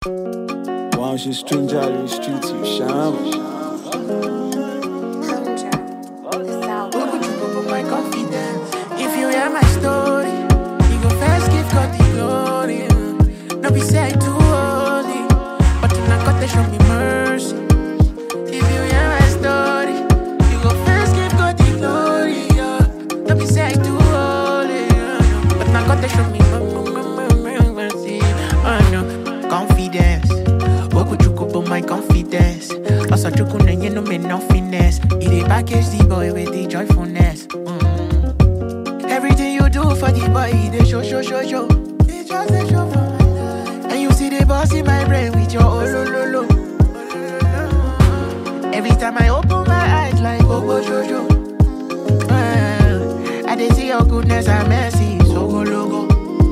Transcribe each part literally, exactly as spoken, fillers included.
Once you stranger in the street, you shine. My confidence. If you hear my story, you go first give God the glory. No be say too holy, but you not got to show me mercy. If you hear my story, you go first give God the glory. Yeah. No be say too holy, yeah. But not got to show me mercy. Oh no, confidence. What could you go but my confidence? Also, you couldn't, you know me no finesse. It is package the boy with the joyfulness. Mm. Everything you do for the boy, they show, show, show, show. It just a show for my life. And you see the boss in my brain with your oh, lo, lo, lo. Every time I open my eyes, like oh, oh, show, show. Uh, I did see your goodness and mercy, so go, logo.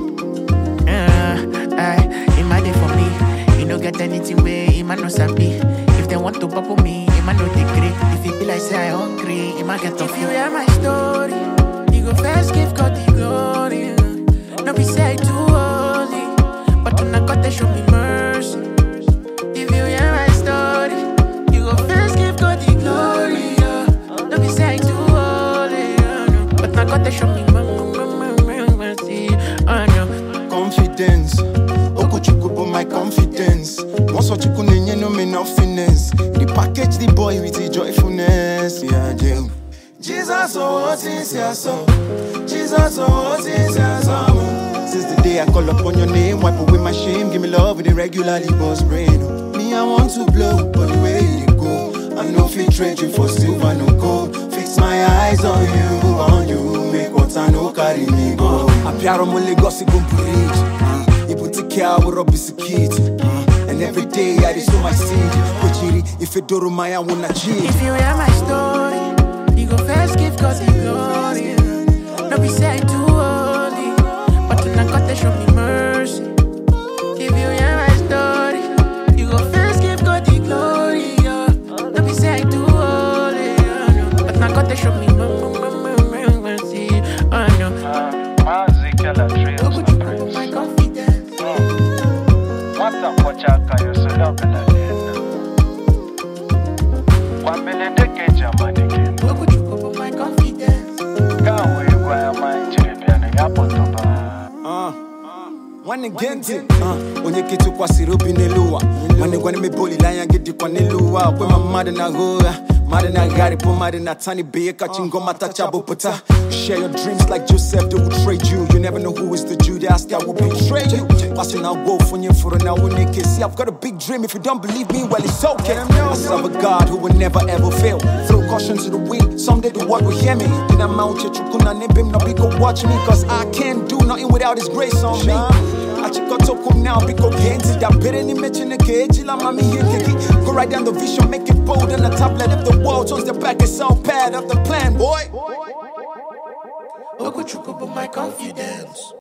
Uh, uh, in my day for me, you don't get anything where you man no sabi. If they want to bubble me, it might not degree. If it be like say I hungry, it might get tough. If you hear my story, you go first give God the glory. No be say too holy, but you not got to show me mercy. If you hear my story, you go first give God the glory. No be say too holy, but not got to show me mercy. Oh no, Confidence. Okuchukubo my confidence. Once what you couldn't, you know me no finesse. The package the boy with the joyfulness. Yeah, Jim. Jesus, oh, what is your soul? Jesus, oh, what is your soul? Since the day I call upon your name, wipe away my shame, give me love with a regularly boss brain. Me, I want to blow, but the way you go, I know fit trade you for silver, no gold. Fix my eyes on you, on you, make what I know carry me go. Appiaro mo Lagos, go bridge. Ibu take care of Robbie Kid. And every day I just sow my seed. Kujiri, if it do my I wanna cheat. if you hear my story, you go first give God the glory. No be say too holy, but you not got to show me mercy. If you hear my story, you go first give God the glory. Yeah. No be say too holy, yeah. But not got to show me mercy. Oh no, Go could you go my confidence? Mwata pochaka yo solo bela dena. Wambele deke jamani kendo. Go could you go my confidence? Kawe kwa ya mainjiri biane ya potoba. Uh, One again, uh, onye kitu kwa sirupi nelua. Mane kwa nimeboli lanya gidi kwa nelua. Kwe mamade na goa, made na gari po made na tani beka chingoma tachabo puta. Share your dreams like Joseph, they will trade you. You never know who is the Judas that will betray you. Passing now go for you for an hour naked. See, I've got a big dream. If you don't believe me, well, it's okay. I serve a God who will never ever fail. Throw caution to the wind. Someday the world will hear me. Then I'm out here, chukuna nebim, no big go watch me. Cause I can't do nothing without his grace on me. I check out Tokum now, because Genzi, that better than mention a cage. Mami here, go write down the vision, make it bold on the tablet. If the world turns their back, it's all bad of the plan, boy. Go could you go my confidence?